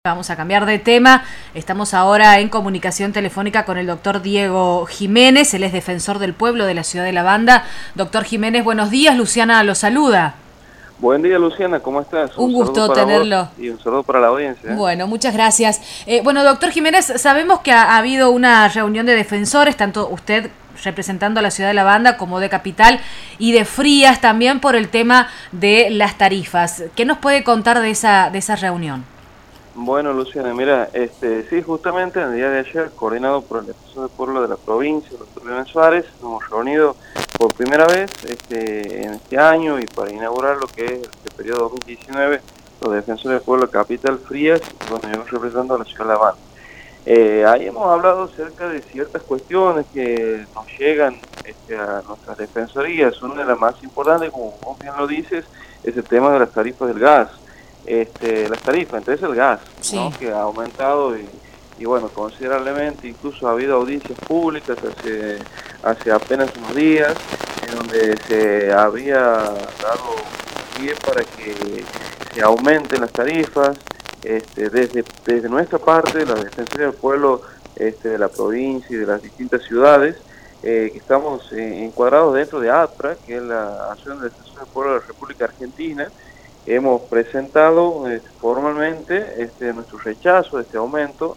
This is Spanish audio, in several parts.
Vamos a cambiar de tema. Estamos ahora en comunicación telefónica con el doctor Diego Jiménez. Él es defensor del pueblo de la ciudad de La Banda. Doctor Jiménez, buenos días. Luciana lo saluda. Buen día, Luciana, ¿cómo estás? Un Un saludo gusto para vos tenerlo. y un saludo para la audiencia. Bueno, muchas gracias. Bueno, doctor Jiménez, sabemos que ha habido una reunión de defensores, tanto usted representando a la ciudad de La Banda como de Capital y de Frías también por el tema de las tarifas. ¿Qué nos puede contar de esa reunión? Bueno, Luciana, mira, sí, justamente en el día de ayer, coordinado por el Defensor del Pueblo de la provincia, el doctor Leonel Suárez, nos hemos reunido por primera vez en este año y para inaugurar lo que es el periodo 2019, los Defensores del Pueblo de Capital Frías, donde yo represento a la ciudad de La Banda. Ahí hemos hablado acerca de ciertas cuestiones que nos llegan a nuestras defensorías. Una de las más importantes, como vos bien lo dices, es el tema de las tarifas del gas. Las tarifas, entonces el gas, Sí. ¿no? Que ha aumentado y bueno, considerablemente, incluso ha habido audiencias públicas hace apenas unos días, en donde se había dado pie para que se aumenten las tarifas. Desde nuestra parte, la Defensoría del Pueblo de la provincia y de las distintas ciudades, que estamos encuadrados dentro de APRA, que es la Asociación de Defensores del Pueblo de la República Argentina, hemos presentado formalmente nuestro rechazo a este aumento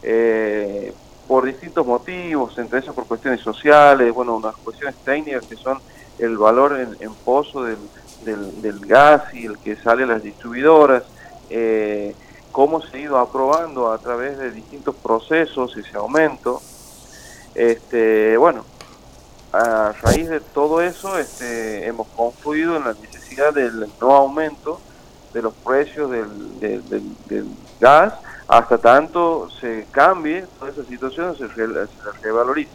por distintos motivos, entre esos por cuestiones sociales, bueno, unas cuestiones técnicas que son el valor en pozo del gas y el que sale a las distribuidoras, cómo se ha ido aprobando a través de distintos procesos ese aumento. Bueno, a raíz de todo eso hemos confluido en la necesidad del no aumento de los precios del gas hasta tanto se cambie toda esa situación, se revalorice.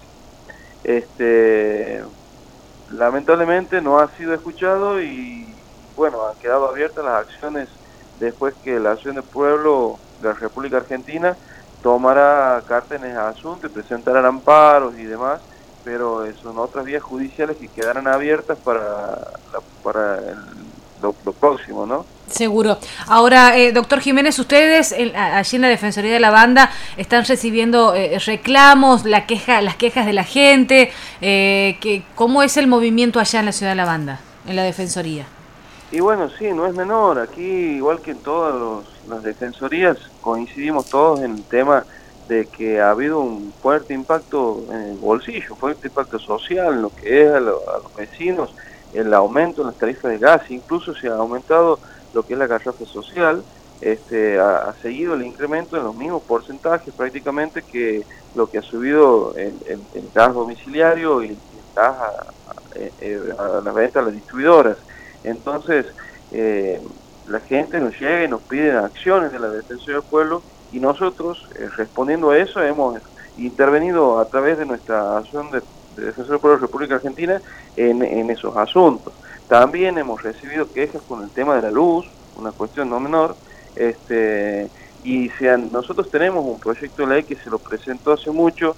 Lamentablemente no ha sido escuchado y bueno, han quedado abiertas las acciones después que la Asociación del Pueblo de la República Argentina tomará carta en ese asunto y presentará amparos y demás, pero son otras vías judiciales que quedarán abiertas para lo próximo, ¿no? Seguro. Ahora, doctor Jiménez, ustedes allí en la Defensoría de La Banda están recibiendo reclamos, las quejas de la gente. ¿Cómo es el movimiento allá en la ciudad de La Banda, en la Defensoría? Y bueno, sí, no es menor. Aquí, igual que en todas las defensorías, coincidimos todos en el tema de que ha habido un fuerte impacto en el bolsillo, fuerte impacto social en lo que es a los vecinos, el aumento en las tarifas de gas, incluso se ha aumentado lo que es la garrafa social, ha seguido el incremento en los mismos porcentajes prácticamente que lo que ha subido el gas domiciliario y el gas a la venta a las distribuidoras. Entonces, la gente nos llega y nos pide acciones de la Defensoría del Pueblo y nosotros, respondiendo a eso, hemos intervenido a través de nuestra Asociación de Defensores del Pueblo de la República Argentina en esos asuntos. También hemos recibido quejas con el tema de la luz, una cuestión no menor, nosotros tenemos un proyecto de ley que se lo presentó hace mucho,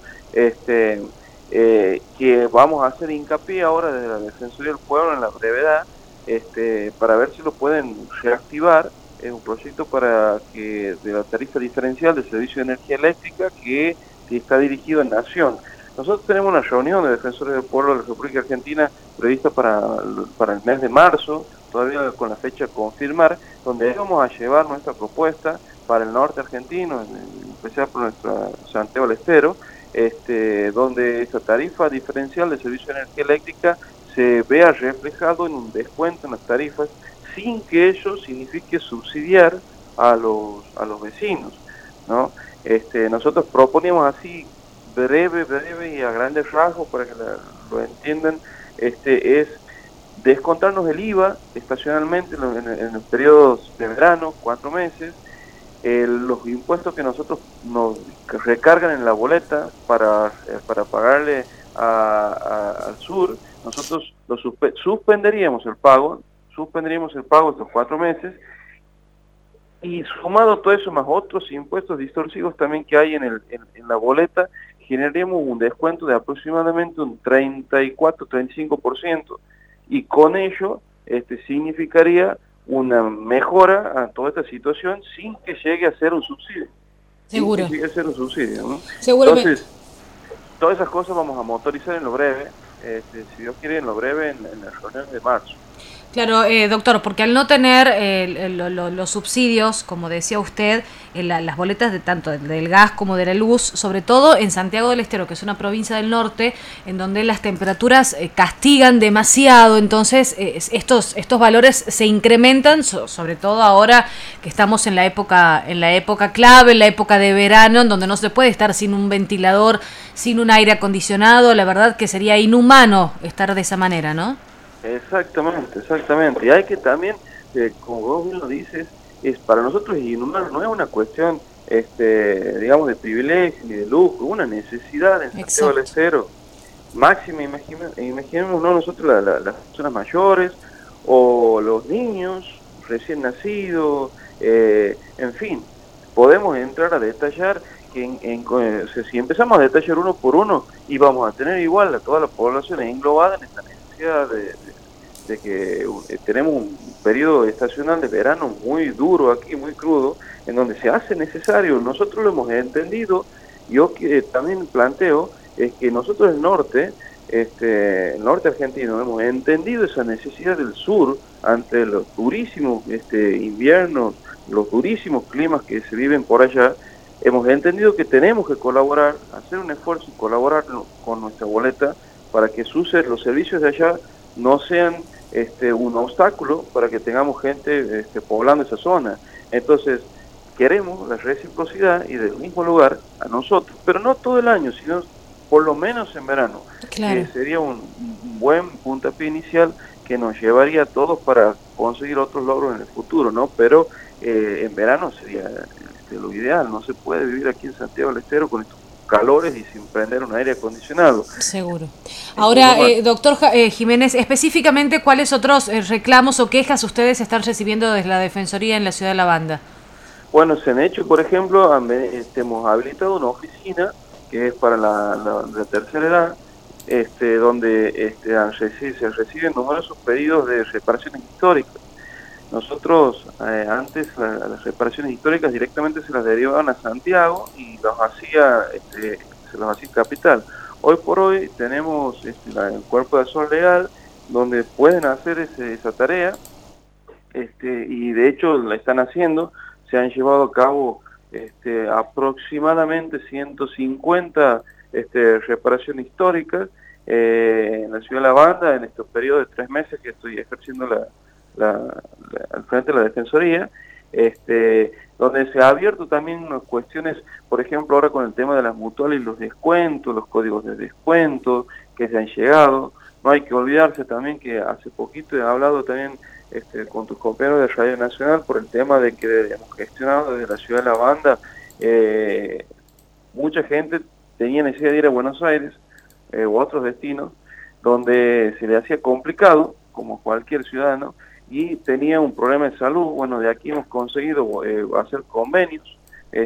que vamos a hacer hincapié ahora desde la Defensoría del Pueblo en la brevedad, para ver si lo pueden reactivar. Es un proyecto para que de la tarifa diferencial del servicio de energía eléctrica que está dirigido en Nación. Nosotros tenemos una reunión de Defensores del Pueblo de la República Argentina prevista para el mes de marzo, todavía con la fecha a confirmar, donde vamos a llevar nuestra propuesta para el norte argentino, en especial por nuestra Santiago del Estero, donde esta tarifa diferencial del servicio de energía eléctrica se vea reflejado en un descuento en las tarifas sin que ello signifique subsidiar a los vecinos, ¿no? Nosotros proponíamos así breve y a grandes rasgos para que lo entiendan, es descontarnos el IVA estacionalmente en los periodos de verano, 4 meses, los impuestos que nosotros nos recargan en la boleta para pagarle al sur, nosotros suspenderíamos el pago estos 4 meses, y sumado todo eso más otros impuestos distorsivos también que hay en la boleta, generaríamos un descuento de aproximadamente un 34-35%, y con ello significaría una mejora a toda esta situación sin que llegue a ser un subsidio. Seguro. Sin que llegue a ser un subsidio, ¿no? Seguramente. Entonces, todas esas cosas vamos a motorizar en lo breve, si Dios quiere, en lo breve, en la reunión de marzo. Claro, doctor, porque al no tener los subsidios, como decía usted, las boletas de tanto del gas como de la luz, sobre todo en Santiago del Estero, que es una provincia del norte, en donde las temperaturas castigan demasiado, entonces estos valores se incrementan, sobre todo ahora que estamos en la época clave, en la época de verano, en donde no se puede estar sin un ventilador, sin un aire acondicionado. La verdad que sería inhumano estar de esa manera, ¿no? Exactamente. Y hay que también, como vos bien lo dices, para nosotros es inhumano, no es una cuestión, digamos, de privilegio ni de lujo, es una necesidad en Santiago del Estero. Máxima, imaginemos nosotros las personas mayores o los niños recién nacidos, en fin, podemos entrar a detallar que si empezamos a detallar uno por uno, y vamos a tener igual a toda la población englobada en esta necesidad de que tenemos un periodo estacional de verano muy duro aquí, muy crudo, en donde se hace necesario. Nosotros lo hemos entendido. Yo que también planteo es que nosotros el norte argentino, hemos entendido esa necesidad del sur ante los durísimos inviernos, los durísimos climas que se viven por allá. Hemos entendido que tenemos que colaborar, hacer un esfuerzo y colaborar con nuestra boleta para que los servicios de allá no sean un obstáculo para que tengamos gente poblando esa zona. Entonces, queremos la reciprocidad y del mismo lugar a nosotros, pero no todo el año, sino por lo menos en verano. Claro. Sería un buen puntapié inicial que nos llevaría a todos para conseguir otros logros en el futuro, ¿no? Pero en verano sería lo ideal. No se puede vivir aquí en Santiago del Estero con estos calores y sin prender un aire acondicionado. Seguro. Ahora, doctor Jiménez, específicamente, ¿cuáles otros reclamos o quejas ustedes están recibiendo desde la Defensoría en la ciudad de La Banda? Bueno, se han hecho, por ejemplo, hemos habilitado una oficina que es para la tercera edad, donde se reciben numerosos pedidos de reparaciones históricas. Nosotros antes las reparaciones históricas directamente se las derivaban a Santiago y se los hacía Capital. Hoy por hoy tenemos el Cuerpo de Asesor Legal donde pueden hacer esa tarea, y de hecho la están haciendo. Se han llevado a cabo aproximadamente 150 reparaciones históricas en la ciudad de La Banda en estos periodos de 3 meses que estoy ejerciendo al frente de la Defensoría, donde se ha abierto también unas cuestiones, por ejemplo, ahora con el tema de las mutuales y los descuentos, los códigos de descuento que se han llegado. No hay que olvidarse también que hace poquito he hablado también con tus compañeros de Radio Nacional por el tema de que hemos gestionado desde la ciudad de La Banda. Mucha gente tenía necesidad de ir a Buenos Aires u otros destinos donde se le hacía complicado, como cualquier ciudadano, y tenía un problema de salud. Bueno, de aquí hemos conseguido hacer convenios,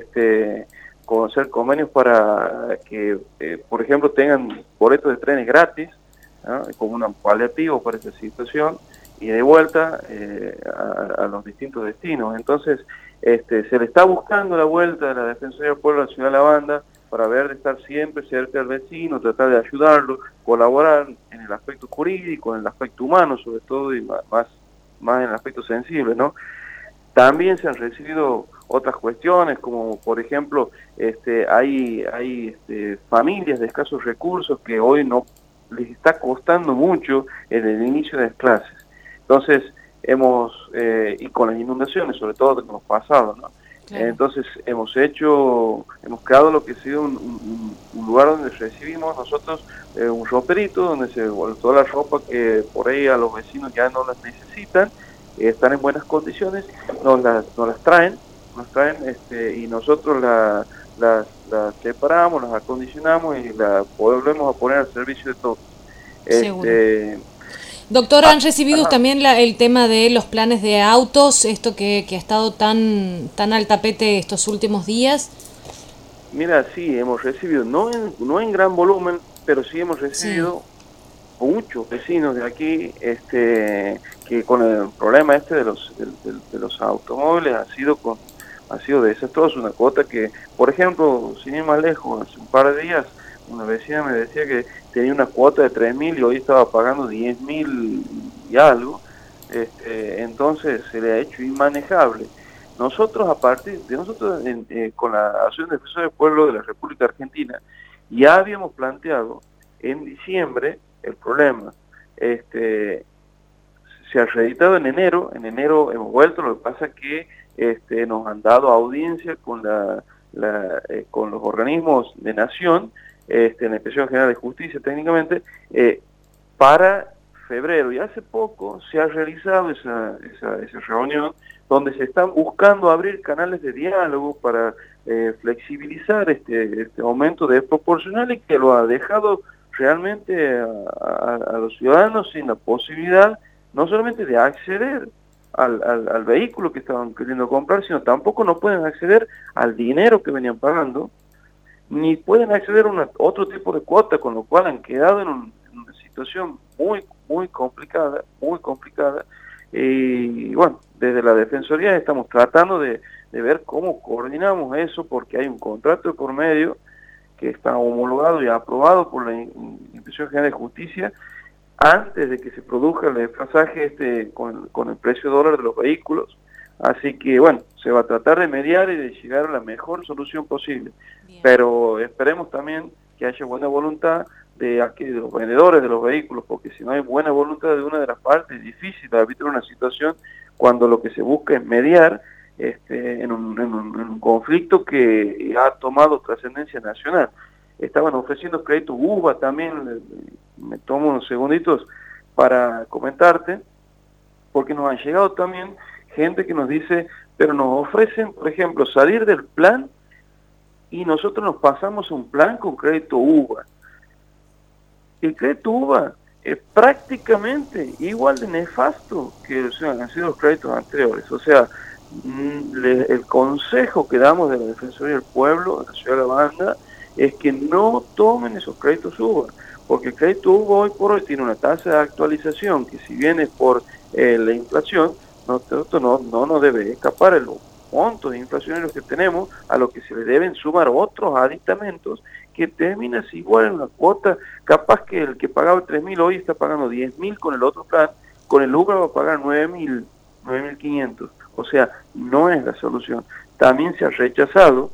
para que, por ejemplo, tengan boletos de trenes gratis, ¿no? Como un paliativo para esta situación, y de vuelta a los distintos destinos. Entonces, se le está buscando la vuelta de la Defensoría del Pueblo a la ciudad de La Banda para ver de estar siempre cerca del vecino, tratar de ayudarlo, colaborar en el aspecto jurídico, en el aspecto humano sobre todo, y más en el aspecto sensible, ¿no? También se han recibido otras cuestiones, como por ejemplo, hay familias de escasos recursos que hoy no les está costando mucho en el inicio de las clases. Entonces, y con las inundaciones, sobre todo con los pasados, ¿no? Claro. Entonces, hemos creado lo que ha sido un lugar donde recibimos nosotros un roperito, donde toda la ropa que por ahí a los vecinos ya no las necesitan, están en buenas condiciones, nos las traen, y nosotros las separamos, las acondicionamos y las volvemos a poner al servicio de todos. Doctor, ¿han recibido también el tema de los planes de autos, esto que ha estado tan al tapete estos últimos días? Mira, sí, hemos recibido, no en gran volumen, pero sí hemos recibido, muchos vecinos de aquí, que con el problema de los automóviles ha sido desastroso. Una cuota que, por ejemplo, sin ir más lejos, hace un par de días, una vecina me decía que tenía una cuota de 3.000 y hoy estaba pagando 10.000 y algo. Entonces se le ha hecho inmanejable. Nosotros, con la Asociación de Defensores del Pueblo de la República Argentina, ya habíamos planteado en diciembre el problema. Se ha reeditado en enero hemos vuelto. Lo que pasa es que nos han dado audiencia con con los organismos de nación, en la Inspección General de Justicia técnicamente, para febrero, y hace poco se ha realizado esa reunión donde se están buscando abrir canales de diálogo para flexibilizar este aumento desproporcional, y que lo ha dejado realmente a los ciudadanos sin la posibilidad no solamente de acceder al vehículo que estaban queriendo comprar, sino tampoco no pueden acceder al dinero que venían pagando, ni pueden acceder a otro tipo de cuota, con lo cual han quedado en una situación muy complicada, y bueno, desde la Defensoría estamos tratando de ver cómo coordinamos eso, porque hay un contrato por medio que está homologado y aprobado por la Inspección General de Justicia antes de que se produzca el desfasaje con el precio dólar de los vehículos. Así que bueno, se va a tratar de mediar y de llegar a la mejor solución posible. Bien. Pero esperemos también que haya buena voluntad de los vendedores de los vehículos, porque si no hay buena voluntad de una de las partes, es difícil arbitrar una situación cuando lo que se busca es mediar en un conflicto que ha tomado trascendencia nacional. Estaban ofreciendo crédito UVA también. Me tomo unos segunditos para comentarte, porque nos han llegado también gente que nos dice, pero nos ofrecen, por ejemplo, salir del plan y nosotros nos pasamos a un plan con crédito UVA. El crédito UVA es prácticamente igual de nefasto que han sido los créditos anteriores. O sea, el consejo que damos de la Defensoría del Pueblo, de la Ciudad de La Banda, es que no tomen esos créditos UVA, porque el crédito UVA hoy por hoy tiene una tasa de actualización que, si bien es por la inflación, no nos debe escapar el montos inflacionarios que tenemos, a lo que se le deben sumar otros aditamentos, que terminas igual en una cuota. Capaz que el que pagaba 3.000 hoy está pagando 10.000 con el otro plan, con el UVA va a pagar 9.000, 9.500. O sea, no es la solución. También se ha rechazado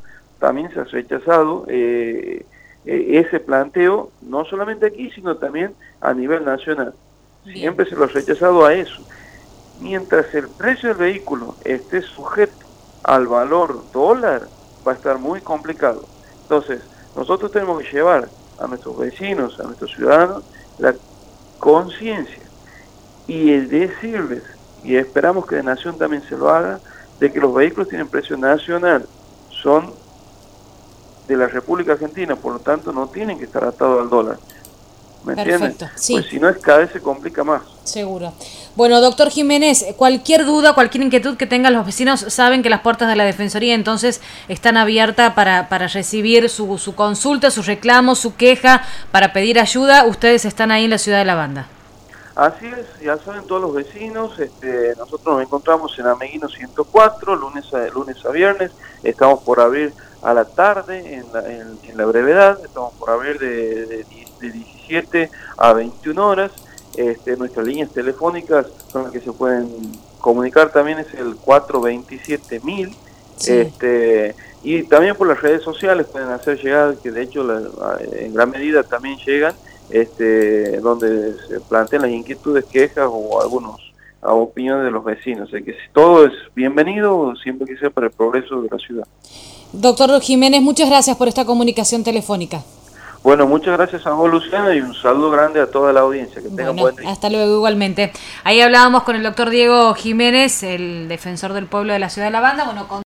ese planteo, no solamente aquí, sino también a nivel nacional. Bien. Siempre se lo ha rechazado a eso. Mientras el precio del vehículo esté sujeto al valor dólar, va a estar muy complicado. Entonces, nosotros tenemos que llevar a nuestros vecinos, a nuestros ciudadanos, la conciencia y el decirles, y esperamos que de Nación también se lo haga, de que los vehículos tienen precio nacional, son de la República Argentina, por lo tanto no tienen que estar atados al dólar. ¿Me entiendes? Sí. Pues si no, cada vez se complica más. Seguro. Bueno, doctor Jiménez, cualquier duda, cualquier inquietud que tengan los vecinos, saben que las puertas de la Defensoría entonces están abiertas para recibir su consulta, su reclamo, su queja, para pedir ayuda. Ustedes están ahí en la Ciudad de La Banda. Así es, ya saben todos los vecinos. Nosotros nos encontramos en Ameguino 104, lunes a viernes. Estamos por abrir a la tarde, en la brevedad. Estamos por abrir de 17 a 21 horas. Nuestras líneas telefónicas con las que se pueden comunicar también es el 427.000. Sí. Y también por las redes sociales pueden hacer llegar, que de hecho en gran medida también llegan, donde se plantean las inquietudes, quejas o a opiniones de los vecinos. Así que todo es bienvenido, siempre que sea para el progreso de la ciudad. Doctor Jiménez, muchas gracias por esta comunicación telefónica. Bueno, muchas gracias a vos, Luciana, y un saludo grande a toda la audiencia. Que tengan buen día. Hasta luego, igualmente. Ahí hablábamos con el doctor Diego Jiménez, el defensor del pueblo de la Ciudad de La Banda. Bueno,